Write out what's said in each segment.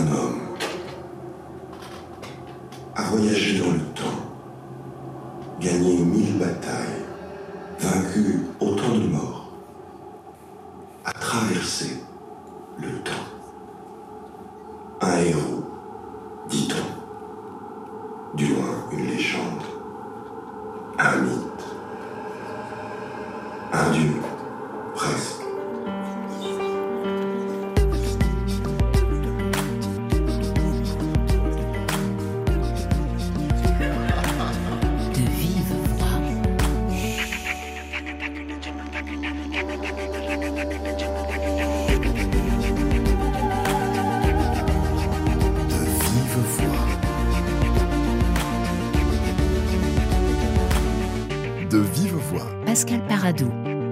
Un homme a voyagé dans le temps, gagné 1000 batailles, vaincu autant de morts, a traversé le temps. Un héros, dit-on, du loin une légende, un mythe, un dieu, presque. De vive voix. Pascal Paradou.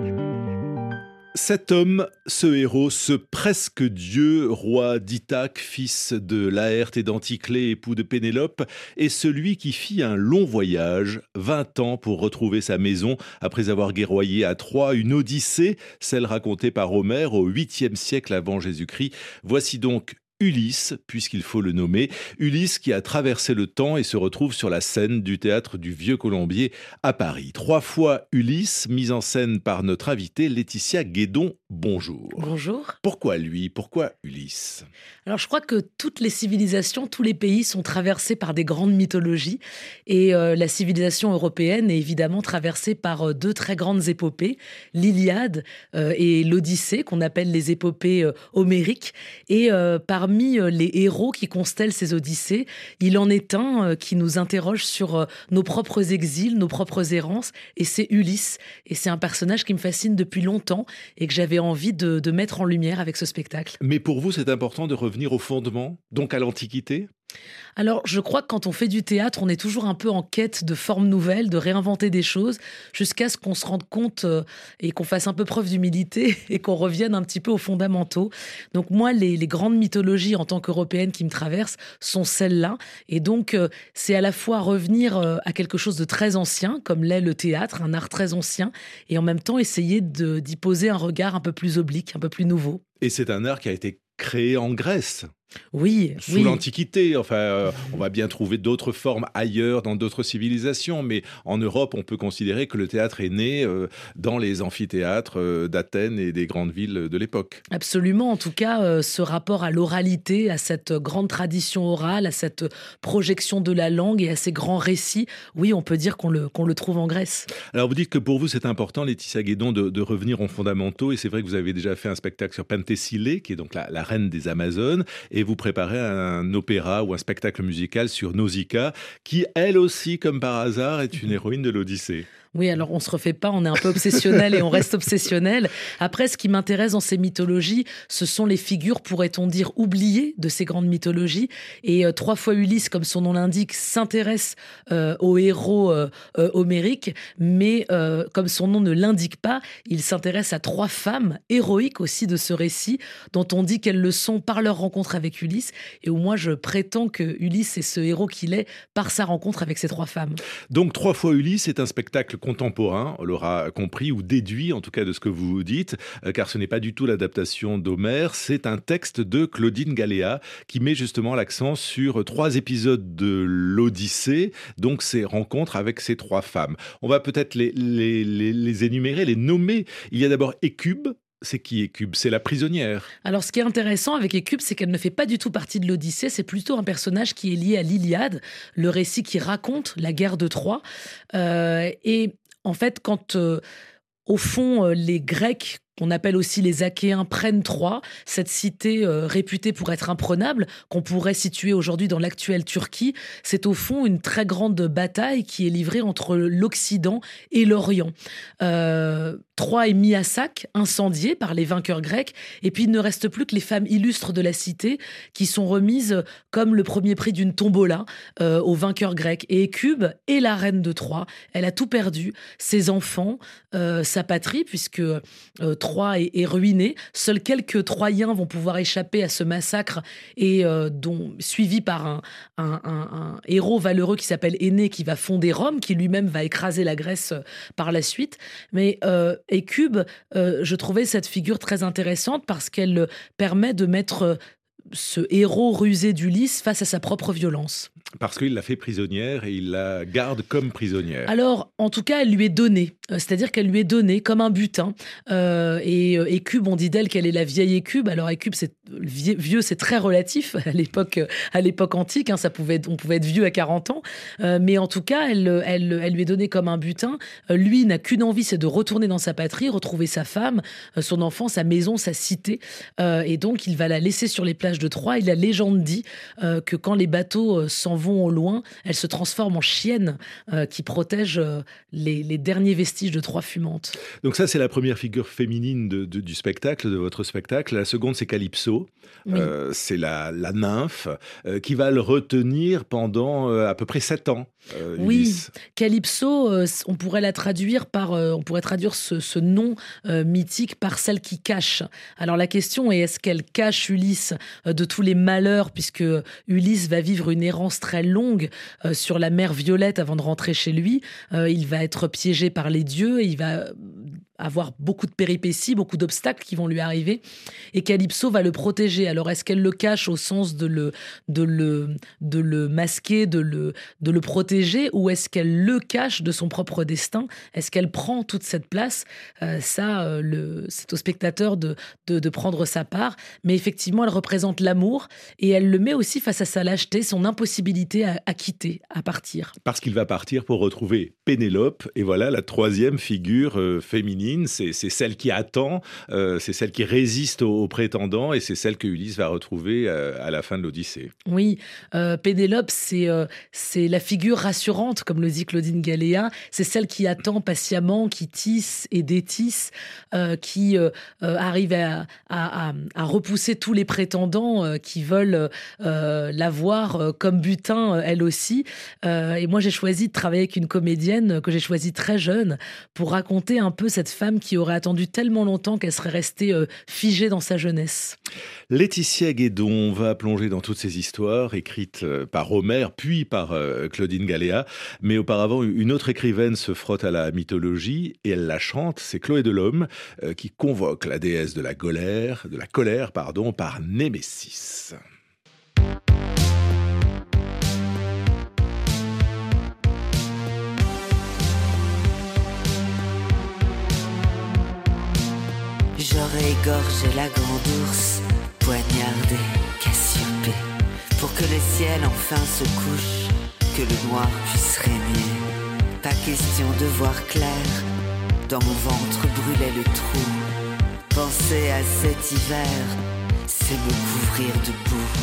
Cet homme, ce héros, ce presque dieu, roi d'Ithaque, fils de Laërte et d'Anticlée, époux de Pénélope, est celui qui fit un long voyage, 20 ans pour retrouver sa maison, après avoir guerroyé à Troie, une odyssée, celle racontée par Homère au 8e siècle avant Jésus-Christ. Voici donc Ulysse, puisqu'il faut le nommer, Ulysse qui a traversé le temps et se retrouve sur la scène du théâtre du Vieux Colombier à Paris. 3 fois Ulysse, mise en scène par notre invitée Laetitia Guédon. Bonjour. Bonjour. Pourquoi lui ? Pourquoi Ulysse ? Alors je crois que toutes les civilisations, tous les pays sont traversés par des grandes mythologies et la civilisation européenne est évidemment traversée par 2 très grandes épopées, l'Iliade et l'Odyssée qu'on appelle les épopées homériques et parmi les héros qui constellent ces odyssées, il en est un qui nous interroge sur nos propres exils, nos propres errances et c'est Ulysse et c'est un personnage qui me fascine depuis longtemps et que j'avais envie de mettre en lumière avec ce spectacle. Mais pour vous, c'est important de revenir au fondement, donc à l'Antiquité ? Alors, je crois que quand on fait du théâtre, on est toujours un peu en quête de formes nouvelles, de réinventer des choses, jusqu'à ce qu'on se rende compte et qu'on fasse un peu preuve d'humilité et qu'on revienne un petit peu aux fondamentaux. Donc moi, les grandes mythologies en tant qu'Européenne qui me traversent sont celles-là. Et donc, c'est à la fois revenir à quelque chose de très ancien, comme l'est le théâtre, un art très ancien, et en même temps essayer d'y poser un regard un peu plus oblique, un peu plus nouveau. Et c'est un art qui a été créé en Grèce. Oui, Sous l'Antiquité, on va bien trouver d'autres formes ailleurs, dans d'autres civilisations, mais en Europe, on peut considérer que le théâtre est né dans les amphithéâtres d'Athènes et des grandes villes de l'époque. Absolument, en tout cas, ce rapport à l'oralité, à cette grande tradition orale, à cette projection de la langue et à ces grands récits, oui, on peut dire qu'on le trouve en Grèce. Alors vous dites que pour vous, c'est important, Laetitia Guédon, de revenir aux fondamentaux, et c'est vrai que vous avez déjà fait un spectacle sur Penthesilée, qui est donc la reine des Amazones, et vous préparez un opéra ou un spectacle musical sur Nausicaa, qui, elle aussi, comme par hasard, est une héroïne de l'Odyssée. Oui, alors on se refait pas, on est un peu obsessionnel et on reste obsessionnel. Après, ce qui m'intéresse dans ces mythologies, ce sont les figures, pourrait-on dire, oubliées de ces grandes mythologies. Et 3 fois Ulysse, comme son nom l'indique, s'intéresse aux héros homériques, mais comme son nom ne l'indique pas, il s'intéresse à 3 femmes héroïques aussi de ce récit, dont on dit qu'elles le sont par leur rencontre avec Ulysse, et où moi je prétends que Ulysse est ce héros qu'il est par sa rencontre avec ces 3 femmes. Donc 3 fois Ulysse est un spectacle contemporain, on l'aura compris ou déduit en tout cas de ce que vous dites, car ce n'est pas du tout l'adaptation d'Homère, c'est un texte de Claudine Galéa qui met justement l'accent sur 3 épisodes de l'Odyssée, donc ces rencontres avec ces 3 femmes. On va peut-être les énumérer, les nommer. Il y a d'abord Hécube. C'est qui Hécube ? C'est la prisonnière. Alors, ce qui est intéressant avec Hécube, c'est qu'elle ne fait pas du tout partie de l'Odyssée. C'est plutôt un personnage qui est lié à l'Iliade, le récit qui raconte la guerre de Troie. Et en fait, quand, au fond, les Grecs, qu'on appelle aussi les Achéens, prennent Troie, cette cité réputée pour être imprenable, qu'on pourrait situer aujourd'hui dans l'actuelle Turquie, c'est au fond une très grande bataille qui est livrée entre l'Occident et l'Orient. Troie est mis à sac, incendiée par les vainqueurs grecs, et puis il ne reste plus que les femmes illustres de la cité qui sont remises comme le premier prix d'une tombola aux vainqueurs grecs. Et Hécube est la reine de Troie, elle a tout perdu, ses enfants, sa patrie, puisque Troie est ruinée. Seuls quelques Troyens vont pouvoir échapper à ce massacre et suivi par un héros valeureux qui s'appelle Énée, qui va fonder Rome, qui lui-même va écraser la Grèce par la suite. Mais Hécube, je trouvais cette figure très intéressante parce qu'elle permet de mettre ce héros rusé d'Ulysse face à sa propre violence. Parce qu'il l'a fait prisonnière et il la garde comme prisonnière. Alors, en tout cas, elle lui est donnée. C'est-à-dire qu'elle lui est donnée comme un butin. Et Écube, on dit d'elle qu'elle est la vieille Écube. Alors, Écube, vieux, c'est très relatif à l'époque antique. Hein, on pouvait être vieux à 40 ans. Mais en tout cas, elle lui est donnée comme un butin. Lui n'a qu'une envie, c'est de retourner dans sa patrie, retrouver sa femme, son enfant, sa maison, sa cité. Et donc, il va la laisser sur les plages de Troie. Et la légende dit que quand les bateaux s'en vont au loin, elle se transforme en chienne qui protège les derniers vestiges de Troie fumante. Donc ça, c'est la première figure féminine du spectacle, de votre spectacle. La seconde, c'est Calypso. Oui. C'est la nymphe qui va le retenir pendant à peu près 7 ans. Oui, Calypso, on pourrait traduire ce nom mythique par celle qui cache. Alors la question est, est-ce qu'elle cache Ulysse de tous les malheurs, puisque Ulysse va vivre une errance très longue sur la mer Violette avant de rentrer chez lui. Il va être piégé par les dieux et il va avoir beaucoup de péripéties, beaucoup d'obstacles qui vont lui arriver. Et Calypso va le protéger. Alors, est-ce qu'elle le cache au sens de le masquer, de le protéger, ou est-ce qu'elle le cache de son propre destin? Est-ce qu'elle prend toute cette place? C'est au spectateur de prendre sa part. Mais effectivement, elle représente l'amour et elle le met aussi face à sa lâcheté, son impossibilité à quitter, à partir. Parce qu'il va partir pour retrouver Pénélope. Et voilà la troisième figure féminine. C'est celle qui attend, c'est celle qui résiste aux prétendants et c'est celle que Ulysse va retrouver à la fin de l'Odyssée. Oui, Pénélope, c'est la figure rassurante, comme le dit Claudine Galéa. C'est celle qui attend patiemment, qui tisse et détisse, qui arrive à repousser tous les prétendants qui veulent l'avoir comme butin, elle aussi. Et moi, j'ai choisi de travailler avec une comédienne que j'ai choisie très jeune pour raconter un peu cette femme qui aurait attendu tellement longtemps qu'elle serait restée figée dans sa jeunesse. Laetitia Guédon va plonger dans toutes ces histoires écrites par Homère, puis par Claudine Galéa. Mais auparavant, une autre écrivaine se frotte à la mythologie et elle la chante. C'est Chloé Delhomme qui convoque la déesse de la colère, par Némésis. J'aurais égorgé la grande ours, poignardé Cassiopée, pour que le ciel enfin se couche, que le noir puisse régner. Pas question de voir clair, dans mon ventre brûlait le trou. Penser à cet hiver, c'est me couvrir de boue.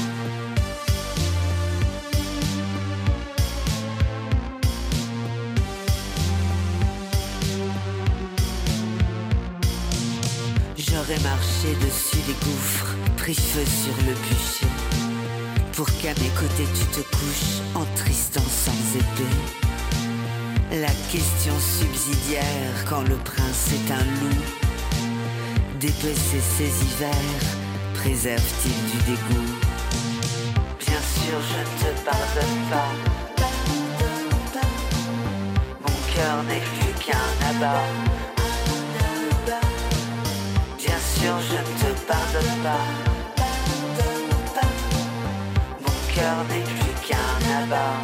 J'aurais marché dessus les gouffres, pris feu sur le bûcher, pour qu'à mes côtés tu te couches en tristan sans épée. La question subsidiaire, quand le prince est un loup, dépecer ses hivers, préserve-t-il du dégoût? Bien sûr je ne te pardonne pas, mon cœur n'est plus qu'un abat. Bien sûr, je ne te pardonne pas. Mon cœur n'est plus qu'un abat.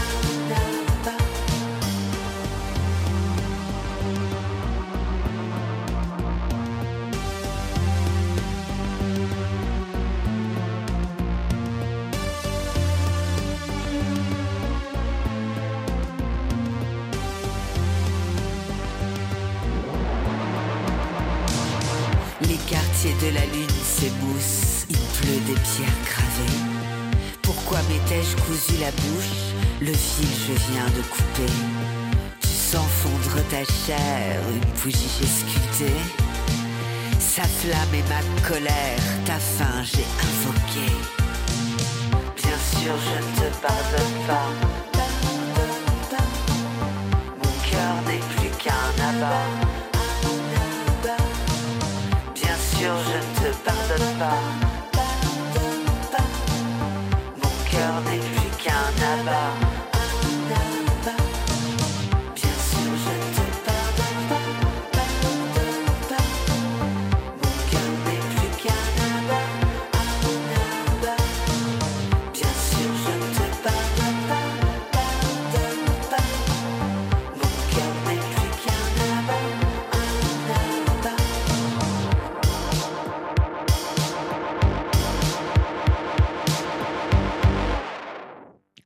Les quartiers de la lune s'éboussent, il pleut des pierres gravées. Pourquoi m'étais-je cousu la bouche? Le fil je viens de couper. Tu sens fondre ta chair, une bougie j'ai sculptée. Sa flamme et ma colère, ta faim j'ai invoqué. Bien sûr je ne te pardonne pas. Mon cœur n'est plus qu'un abat. Bien sûr, je ne te pardonne pas. Mon cœur n'est plus qu'un abat. Bien sûr, je ne te pardonne pas. Mon cœur n'est plus qu'un abat.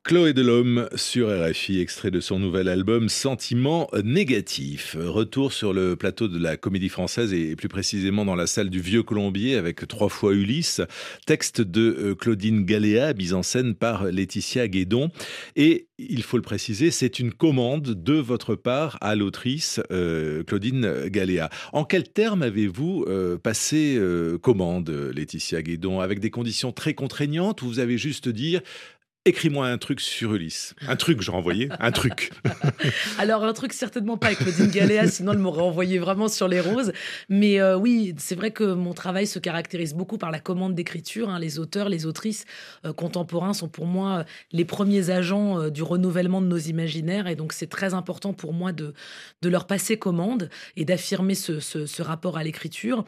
Chloé Delhomme sur RFI, extrait de son nouvel album Sentiments négatifs. Retour sur le plateau de la Comédie Française et plus précisément dans la salle du Vieux Colombier avec 3 fois Ulysse, texte de Claudine Galéa, mise en scène par Laetitia Guédon. Et il faut le préciser, c'est une commande de votre part à l'autrice Claudine Galéa. En quels termes avez-vous passé commande, Laetitia Guédon? Avec des conditions très contraignantes ou vous avez juste dit écris-moi un truc sur Ulysse. Un truc, j'ai renvoyé. Un truc. Alors, un truc, certainement pas avec Claudine Galéa, sinon elle m'aurait envoyé vraiment sur les roses. Mais oui, c'est vrai que mon travail se caractérise beaucoup par la commande d'écriture. Les auteurs, les autrices contemporains sont pour moi les premiers agents du renouvellement de nos imaginaires. Et donc, c'est très important pour moi de leur passer commande et d'affirmer ce rapport à l'écriture.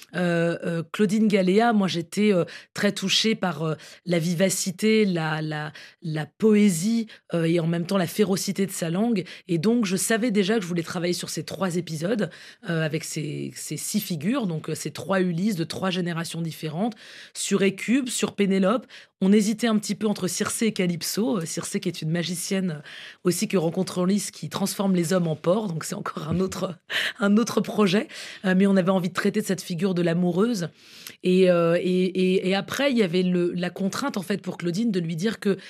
Claudine Galéa, moi j'étais très touchée par la vivacité, la poésie et en même temps la férocité de sa langue. Et donc je savais déjà que je voulais travailler sur ces 3 épisodes avec ces 6 figures, donc ces 3 Ulysses de 3 générations différentes, sur Hécube, sur Pénélope. On hésitait un petit peu entre Circé et Calypso. Circé qui est une magicienne aussi que rencontre Ulysse qui transforme les hommes en porcs. Donc c'est encore un autre projet. Mais on avait envie de traiter de cette figure de l'amoureuse. Et après, il y avait la contrainte en fait pour Claudine de lui dire que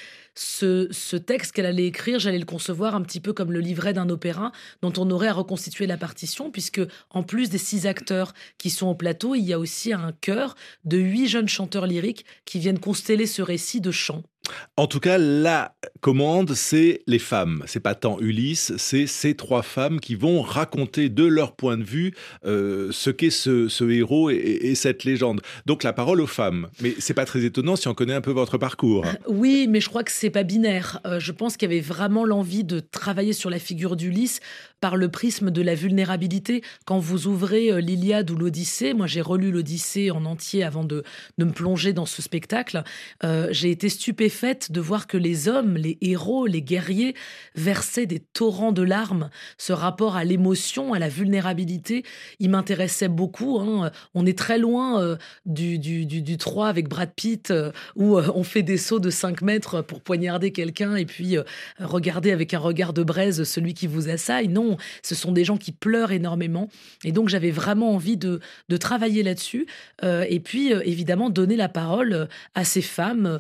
ce texte qu'elle allait écrire, j'allais le concevoir un petit peu comme le livret d'un opéra dont on aurait à reconstituer la partition, puisque en plus des 6 acteurs qui sont au plateau, il y a aussi un chœur de 8 jeunes chanteurs lyriques qui viennent consteller ce récit de chant. En tout cas, la commande, c'est les femmes. C'est pas tant Ulysse, c'est ces 3 femmes qui vont raconter de leur point de vue ce qu'est ce héros et cette légende. Donc la parole aux femmes. Mais c'est pas très étonnant si on connaît un peu votre parcours. Oui, mais je crois que c'est pas binaire. Je pense qu'il y avait vraiment l'envie de travailler sur la figure d'Ulysse par le prisme de la vulnérabilité. Quand vous ouvrez l'Iliade ou l'Odyssée, moi j'ai relu l'Odyssée en entier avant de me plonger dans ce spectacle, j'ai été stupéfaite de voir que les hommes, les héros, les guerriers versaient des torrents de larmes. Ce rapport à l'émotion, à la vulnérabilité, il m'intéressait beaucoup. On est très loin du 3 avec Brad Pitt où on fait des sauts de 5 mètres pour poignarder quelqu'un et puis regarder avec un regard de braise celui qui vous assaille. Non, ce sont des gens qui pleurent énormément. Et donc, j'avais vraiment envie de travailler là-dessus. Et puis, évidemment, donner la parole à ces femmes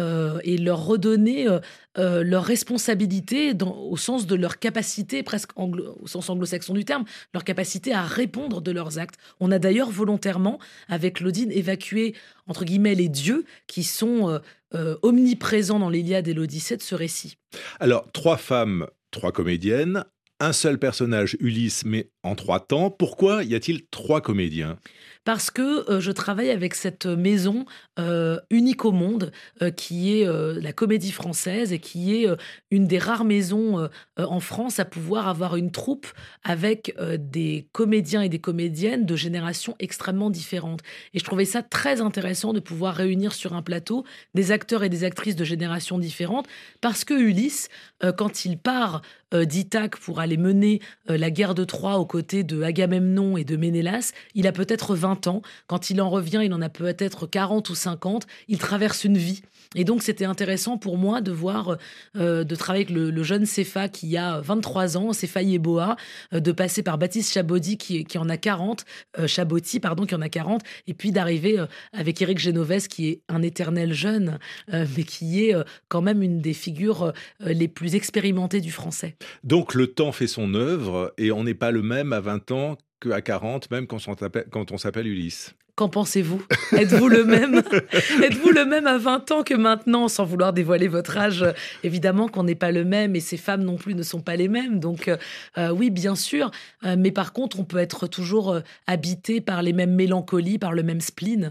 et leur redonner leur responsabilité au sens de leur capacité, presque au sens anglo-saxon du terme, leur capacité à répondre de leurs actes. On a d'ailleurs volontairement, avec Claudine, évacué, entre guillemets, les dieux qui sont omniprésents dans l'Iliade et l'Odyssée de ce récit. Alors, 3 femmes, 3 comédiennes, un seul personnage, Ulysse, mais en 3 temps. Pourquoi y a-t-il 3 comédiens ? Parce que je travaille avec cette maison unique au monde, qui est la Comédie Française et qui est une des rares maisons en France à pouvoir avoir une troupe avec des comédiens et des comédiennes de générations extrêmement différentes. Et je trouvais ça très intéressant de pouvoir réunir sur un plateau des acteurs et des actrices de générations différentes, parce que Ulysse, quand il part d'Ithaque pour aller mener la guerre de Troie aux côtés de Agamemnon et de Ménélas, il a peut-être 20 ans. Quand il en revient, il en a peut-être 40 ou 50. Il traverse une vie. Et donc, c'était intéressant pour moi de voir, de travailler avec le jeune Cépha qui a 23 ans, Cépha Yeboah, de passer par Baptiste Chaboty qui en a 40, Chaboty, pardon, qui en a 40, et puis d'arriver avec Éric Genovès qui est un éternel jeune, mais qui est quand même une des figures les plus expérimentées du français. Donc, le temps fait son œuvre et on n'est pas le même à 20 ans qu'à 40, même quand on s'appelle Ulysse. Qu'en pensez-vous ? Êtes-vous le même ? Êtes-vous le même à 20 ans que maintenant, sans vouloir dévoiler votre âge ? Évidemment qu'on n'est pas le même et ces femmes non plus ne sont pas les mêmes. Donc oui, bien sûr. Mais par contre, on peut être toujours habité par les mêmes mélancolies, par le même spleen.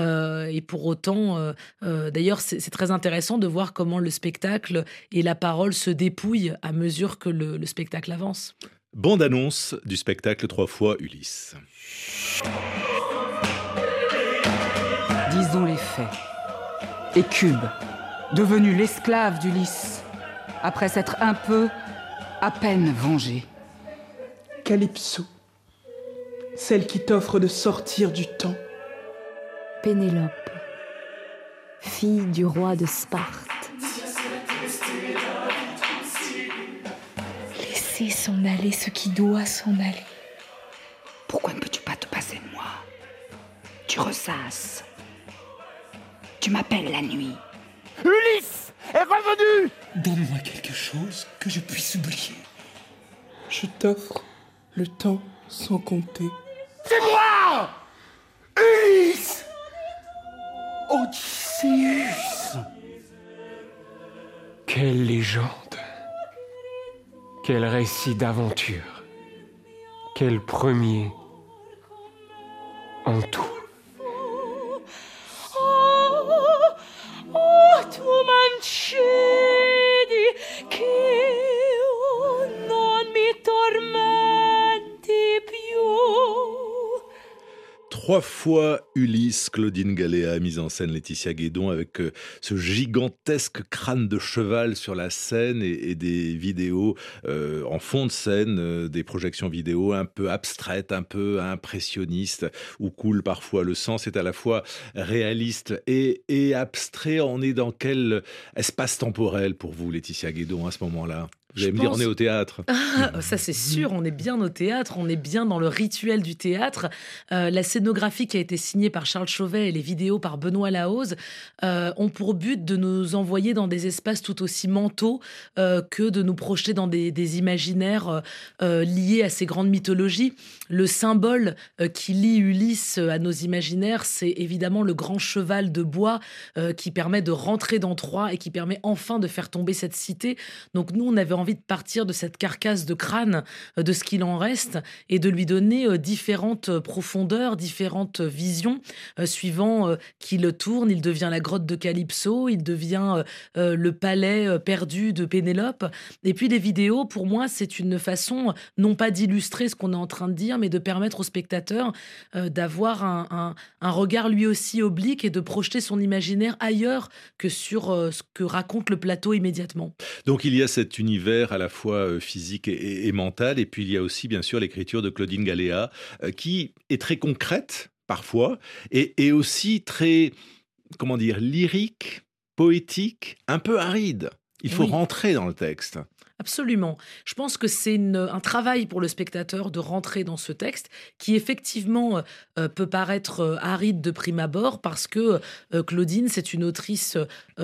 Et pour autant, d'ailleurs, c'est très intéressant de voir comment le spectacle et la parole se dépouillent à mesure que le spectacle avance. Bande-annonce du spectacle 3 fois Ulysse. Disons les faits. Hécube, devenue l'esclave d'Ulysse, après s'être un peu, à peine vengée. Calypso, celle qui t'offre de sortir du temps. Pénélope, fille du roi de Sparte. s'en aller ce qui doit s'en aller. Pourquoi ne peux-tu pas te passer de moi? Tu ressasses. Tu m'appelles la nuit. Ulysse est revenu! Donne-moi quelque chose que je puisse oublier. Je t'offre le temps sans compter. C'est moi! Ulysse! Odysseus! Quelle légende! Quel récit d'aventure! Quel premier en tout! Tu m'uccidi, che non mi tormenti più. 3 fois Ulysse, Claudine Galéa, mise en scène Laetitia Guédon, avec ce gigantesque crâne de cheval sur la scène et des vidéos en fond de scène, des projections vidéo un peu abstraites, un peu impressionnistes, où coule parfois le sang. C'est à la fois réaliste et abstrait. On est dans quel espace temporel pour vous, Laetitia Guédon, à ce moment-là? Vous allez me dire, on est au théâtre. Ah, ça c'est sûr, on est bien au théâtre, on est bien dans le rituel du théâtre. La scénographie qui a été signée par Charles Chauvet et les vidéos par Benoît Lahoz ont pour but de nous envoyer dans des espaces tout aussi mentaux que de nous projeter dans des imaginaires liés à ces grandes mythologies. Le symbole qui lie Ulysse à nos imaginaires, c'est évidemment le grand cheval de bois qui permet de rentrer dans Troie et qui permet enfin de faire tomber cette cité. Donc nous, on avait envie de partir de cette carcasse de crâne, de ce qu'il en reste, et de lui donner différentes profondeurs, différentes visions, suivant qu'il tourne. Il devient la grotte de Calypso, il devient le palais perdu de Pénélope. Et puis les vidéos, pour moi, c'est une façon, non pas d'illustrer ce qu'on est en train de dire, mais de permettre au spectateur d'avoir un regard lui aussi oblique et de projeter son imaginaire ailleurs que sur ce que raconte le plateau immédiatement. Donc il y a cet univers à la fois physique et mental, et puis il y a aussi bien sûr l'écriture de Claudine Galéa, qui est très concrète parfois, et aussi très, comment dire, lyrique, poétique, un peu aride. Il faut rentrer dans le texte. Absolument. Je pense que c'est un travail pour le spectateur de rentrer dans ce texte qui effectivement peut paraître aride de prime abord parce que Claudine, c'est une autrice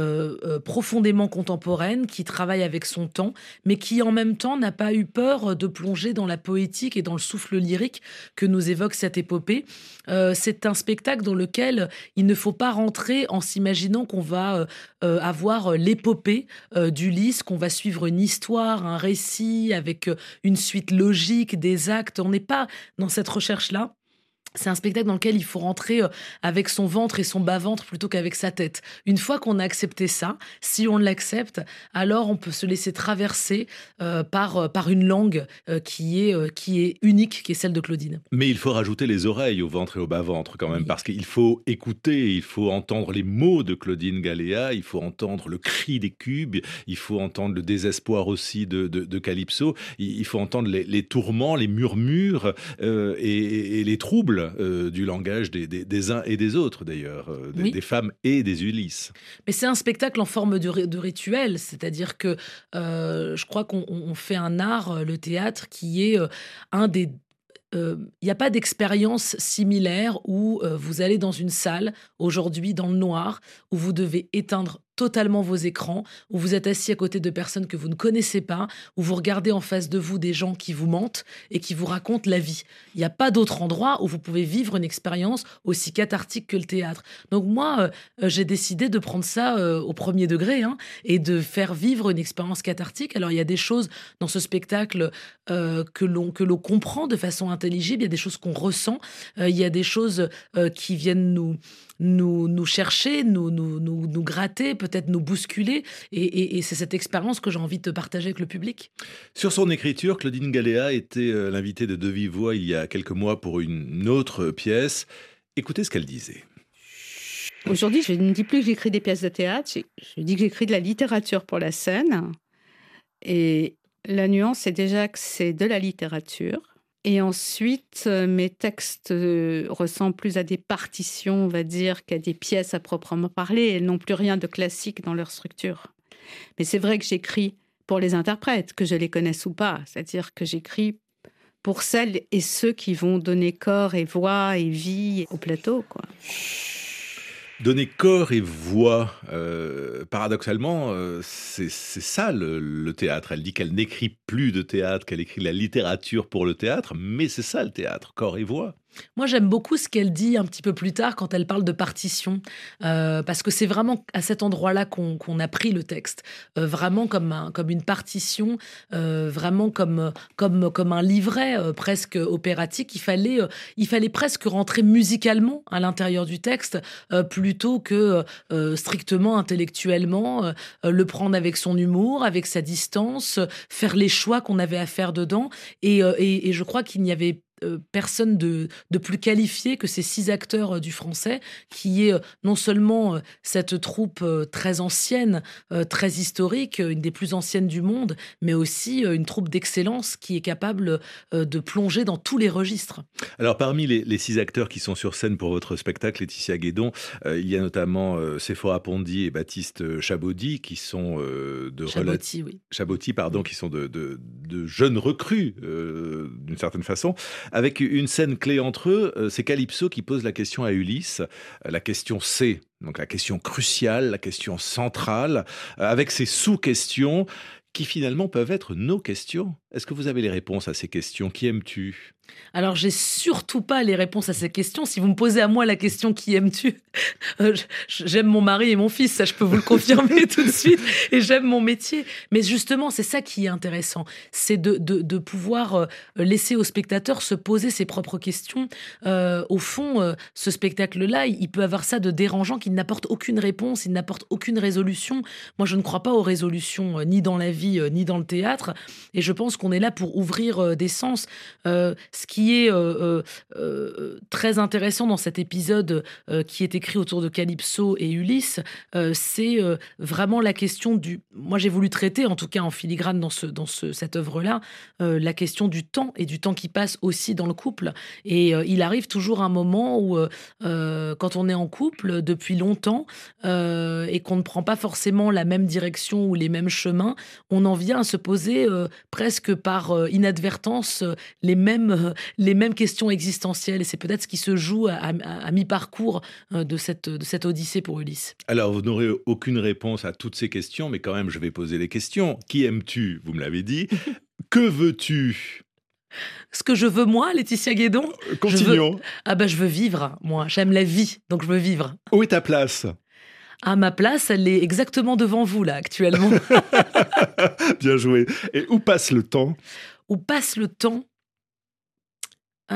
profondément contemporaine qui travaille avec son temps, mais qui en même temps n'a pas eu peur de plonger dans la poétique et dans le souffle lyrique que nous évoque cette épopée. C'est un spectacle dans lequel il ne faut pas rentrer en s'imaginant qu'on va avoir l'épopée d'Ulysse, qu'on va suivre une histoire, un récit avec une suite logique des actes. On n'est pas dans cette recherche-là. C'est un spectacle dans lequel il faut rentrer avec son ventre et son bas-ventre plutôt qu'avec sa tête. Une fois qu'on a accepté ça, si on l'accepte, alors on peut se laisser traverser par une langue qui est unique, qui est celle de Claudine. Mais il faut rajouter les oreilles au ventre et au bas-ventre quand même, parce qu'il faut écouter, il faut entendre les mots de Claudine Galéa, il faut entendre le cri des cubes, il faut entendre le désespoir aussi de Calypso, il faut entendre les tourments, les murmures et les troubles du langage des uns et des autres d'ailleurs, des femmes et des Ulysses. Mais c'est un spectacle en forme de rituel, c'est-à-dire que je crois qu'on fait un art, le théâtre, qui est un des... Il n'y a pas d'expérience similaire où vous allez dans une salle, aujourd'hui dans le noir, où vous devez éteindre totalement vos écrans, où vous êtes assis à côté de personnes que vous ne connaissez pas, où vous regardez en face de vous des gens qui vous mentent et qui vous racontent la vie. Il n'y a pas d'autre endroit où vous pouvez vivre une expérience aussi cathartique que le théâtre. Donc moi, j'ai décidé de prendre ça au premier degré et de faire vivre une expérience cathartique. Alors il y a des choses dans ce spectacle que l'on comprend de façon intelligible, il y a des choses qu'on ressent, il y a des choses qui viennent nous chercher, nous gratter, peut-être nous bousculer. Et c'est cette expérience que j'ai envie de partager avec le public. Sur son écriture, Claudine Galéa était l'invitée de vive voix il y a quelques mois pour une autre pièce. Écoutez ce qu'elle disait. Aujourd'hui, je ne dis plus que j'écris des pièces de théâtre, je dis que j'écris de la littérature pour la scène. Et la nuance, c'est déjà que c'est de la littérature. Et ensuite, mes textes ressemblent plus à des partitions, on va dire, qu'à des pièces à proprement parler. Elles n'ont plus rien de classique dans leur structure. Mais c'est vrai que j'écris pour les interprètes, que je les connaisse ou pas. C'est-à-dire que j'écris pour celles et ceux qui vont donner corps et voix et vie au plateau, quoi. Donner corps et voix, paradoxalement, c'est ça le théâtre. Elle dit qu'elle n'écrit plus de théâtre, qu'elle écrit la littérature pour le théâtre, mais c'est ça le théâtre, corps et voix. Moi, j'aime beaucoup ce qu'elle dit un petit peu plus tard quand elle parle de partition, parce que c'est vraiment à cet endroit-là qu'on a pris le texte, vraiment comme une partition, vraiment comme un livret presque opératique. Il fallait presque rentrer musicalement à l'intérieur du texte, plutôt que strictement intellectuellement, le prendre avec son humour, avec sa distance, faire les choix qu'on avait à faire dedans. Et je crois qu'il n'y avait personne de plus qualifié que ces 6 acteurs du Français, qui est non seulement cette troupe très ancienne, très historique, une des plus anciennes du monde, mais aussi une troupe d'excellence qui est capable de plonger dans tous les registres. Alors parmi les 6 acteurs qui sont sur scène pour votre spectacle, Laetitia Guédon, il y a notamment Séphora Pondy et Baptiste Chaboty, qui sont Chaboty, pardon, qui sont de jeunes recrues d'une certaine façon. Avec une scène clé entre eux, c'est Calypso qui pose la question à Ulysse, la question C, donc la question cruciale, la question centrale, avec ces sous-questions qui finalement peuvent être nos questions. Est-ce que vous avez les réponses à ces questions ? Qui aimes-tu ? Alors, j'ai surtout pas les réponses à ces questions. Si vous me posez à moi la question « Qui aimes-tu ?», j'aime mon mari et mon fils, ça je peux vous le confirmer tout de suite, et j'aime mon métier. Mais justement, c'est ça qui est intéressant, c'est de pouvoir laisser au spectateur se poser ses propres questions. Au fond, ce spectacle-là, il peut avoir ça de dérangeant, qu'il n'apporte aucune réponse, il n'apporte aucune résolution. Moi, je ne crois pas aux résolutions, ni dans la vie, ni dans le théâtre, et je pense qu'on est là pour ouvrir des sens. Ce qui est très intéressant dans cet épisode qui est écrit autour de Calypso et Ulysse, c'est vraiment la question du... Moi, j'ai voulu traiter, en tout cas en filigrane dans cette œuvre-là, la question du temps et du temps qui passe aussi dans le couple. Et il arrive toujours un moment où, quand on est en couple depuis longtemps et qu'on ne prend pas forcément la même direction ou les mêmes chemins, on en vient à se poser presque par inadvertance les mêmes questions existentielles. Et c'est peut-être ce qui se joue à mi-parcours de cette odyssée pour Ulysse. Alors, vous n'aurez aucune réponse à toutes ces questions, mais quand même, je vais poser les questions. Qui aimes-tu ? Vous me l'avez dit. Que veux-tu ? Ce que je veux, moi, Laetitia Guédon ? Continuons. Je veux vivre, moi. J'aime la vie, donc je veux vivre. Où est ta place ? Ma place, elle est exactement devant vous, là, actuellement. Bien joué. Et où passe le temps ? Où passe le temps ? C'est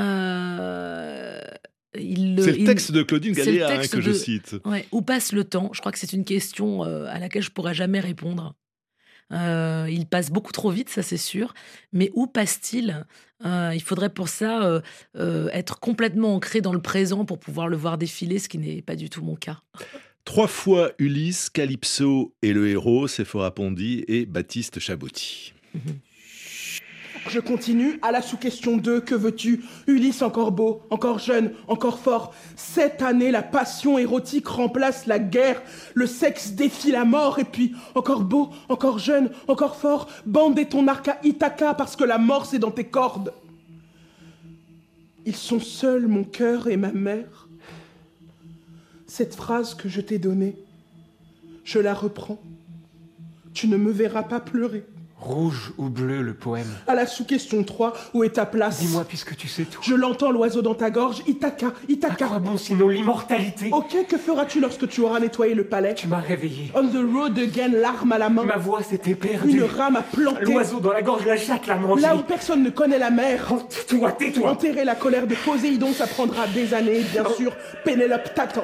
le texte de Claudine Gallien que je cite. Ouais, où passe le temps ? Je crois que c'est une question à laquelle je ne pourrais jamais répondre. Il passe beaucoup trop vite, ça c'est sûr. Mais où passe-t-il ? Il faudrait pour ça être complètement ancré dans le présent pour pouvoir le voir défiler, ce qui n'est pas du tout mon cas. 3 fois Ulysse, Calypso et le héros, Séphora Pondy et Baptiste Chaboty. Je continue à la sous-question 2. Que veux-tu ? Ulysse encore beau, encore jeune, encore fort. Cette année, la passion érotique remplace la guerre. Le sexe défie la mort. Et puis, encore beau, encore jeune, encore fort. Bandez ton arc à Ithaca parce que la mort, c'est dans tes cordes. Ils sont seuls, mon cœur et ma mère. Cette phrase que je t'ai donnée, je la reprends. Tu ne me verras pas pleurer. Rouge ou bleu, le poème ? À la sous-question 3, où est ta place ? Dis-moi, puisque tu sais tout. Je l'entends, l'oiseau dans ta gorge. Ithaca, Ithaca. À quoi bon sinon l'immortalité ? Ok, que feras-tu lorsque tu auras nettoyé le palais ? Tu m'as réveillé. On the road again, l'arme à la main. Ma voix s'était perdue. Une rame a planté. L'oiseau dans la gorge, la chatte l'a mangé. Là où personne ne connaît la mer. Oh, tais-toi. Enterrer la colère de Poséidon, ça prendra des années, bien sûr. Pénélope t'attend.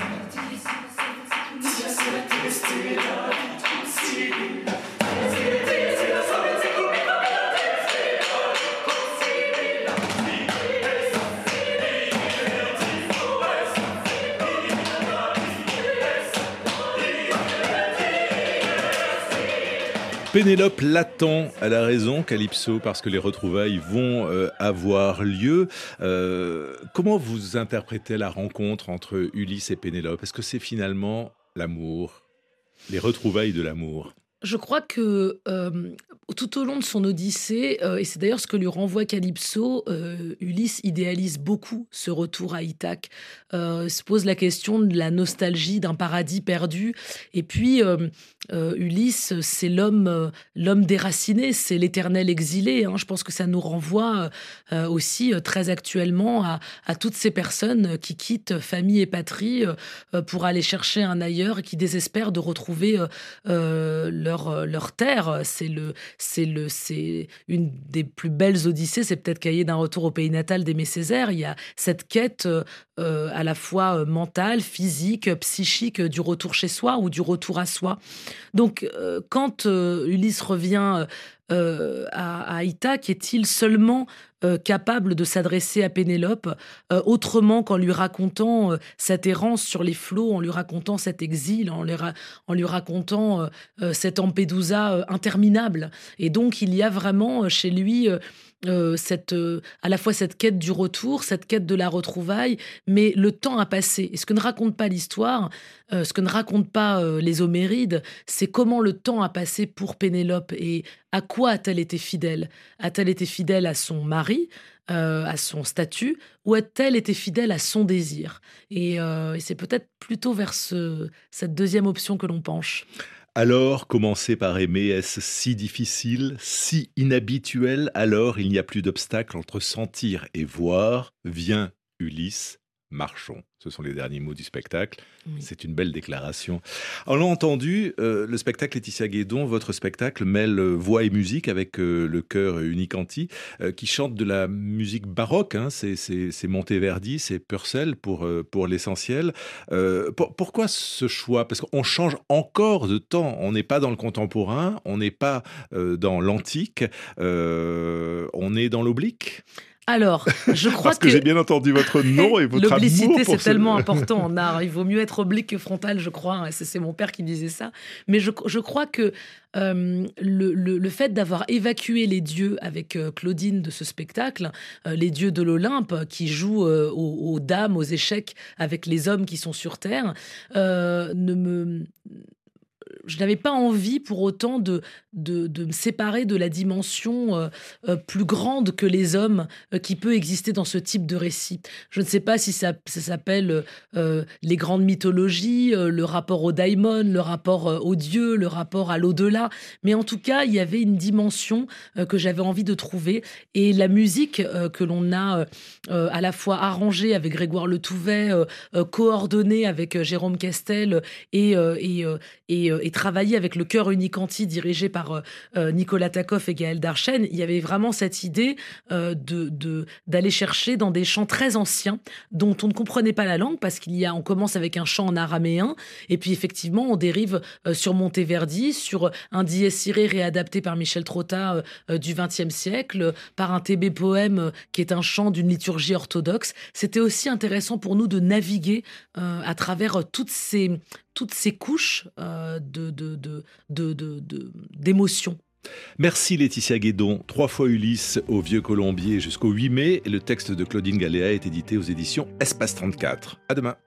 Pénélope l'attend, elle a raison, Calypso, parce que les retrouvailles vont avoir lieu. Comment vous interprétez la rencontre entre Ulysse et Pénélope ? Est-ce que c'est finalement l'amour, les retrouvailles de l'amour ? Je crois que tout au long de son Odyssée, et c'est d'ailleurs ce que lui renvoie Calypso, Ulysse idéalise beaucoup ce retour à Ithaque, se pose la question de la nostalgie d'un paradis perdu. Et puis, Ulysse, c'est l'homme déraciné, c'est l'éternel exilé, hein. Je pense que ça nous renvoie aussi très actuellement à toutes ces personnes qui quittent famille et patrie pour aller chercher un ailleurs et qui désespèrent de retrouver leur terre. C'est une des plus belles odyssées, c'est peut-être Cahiers d'un retour au pays natal d'Aimé Césaire. Il y a cette quête à la fois mentale, physique, psychique, du retour chez soi ou du retour à soi. Donc, quand Ulysse revient à Ithaque, est-il seulement capable de s'adresser à Pénélope autrement qu'en lui racontant cette errance sur les flots, en lui racontant cet exil, en lui racontant cette Ampédousa interminable. Et donc, il y a vraiment chez lui à la fois cette quête du retour, cette quête de la retrouvaille, mais le temps a passé. Et ce que ne raconte pas l'histoire, ce que ne racontent pas les Homérides, c'est comment le temps a passé pour Pénélope et à quoi a-t-elle été fidèle ? A-t-elle été fidèle à son mari, à son statut, ou a-t-elle été fidèle à son désir ? Et c'est peut-être plutôt vers cette deuxième option que l'on penche. Alors, commencer par aimer, est-ce si difficile, si inhabituel ? Alors, il n'y a plus d'obstacle entre sentir et voir. Viens, Ulysse, marchons. Ce sont les derniers mots du spectacle. Oui. C'est une belle déclaration. En l'ont entendu, le spectacle Laetitia Guédon, votre spectacle mêle voix et musique avec le chœur Unicanti, qui chante de la musique baroque. Hein, c'est Monteverdi, c'est Purcell pour l'essentiel. Pourquoi ce choix ? Parce qu'on change encore de temps. On n'est pas dans le contemporain, on n'est pas dans l'antique, on est dans l'oblique. Alors, je crois Parce que j'ai bien entendu votre nom et votre amour. L'oblicité, c'est tellement important en art. Il vaut mieux être oblique que frontal, je crois. C'est mon père qui disait ça. Mais je crois que le fait d'avoir évacué les dieux avec Claudine de ce spectacle, les dieux de l'Olympe qui jouent aux dames, aux échecs avec les hommes qui sont sur Terre, je n'avais pas envie pour autant de me séparer de la dimension plus grande que les hommes qui peut exister dans ce type de récit. Je ne sais pas si ça s'appelle les grandes mythologies, le rapport au daimon, le rapport aux dieux, le rapport à l'au-delà. Mais en tout cas, il y avait une dimension que j'avais envie de trouver. Et la musique que l'on a à la fois arrangée avec Grégoire Letouvet, coordonnée avec Jérôme Castel et travailler avec le chœur Unicanti dirigé par Nicolas Takoff et Gaël Darchen, il y avait vraiment cette idée d'aller chercher dans des chants très anciens dont on ne comprenait pas la langue parce on commence avec un chant en araméen et puis effectivement on dérive sur Monteverdi, sur un Dies Irae réadapté par Michel Trotta du XXe siècle, par un TB poème qui est un chant d'une liturgie orthodoxe. C'était aussi intéressant pour nous de naviguer à travers toutes ces couches d'émotions. Merci Laetitia Guédon. 3 fois Ulysse au Vieux Colombier jusqu'au 8 mai. Le texte de Claudine Galéa est édité aux éditions Espace 34. À demain.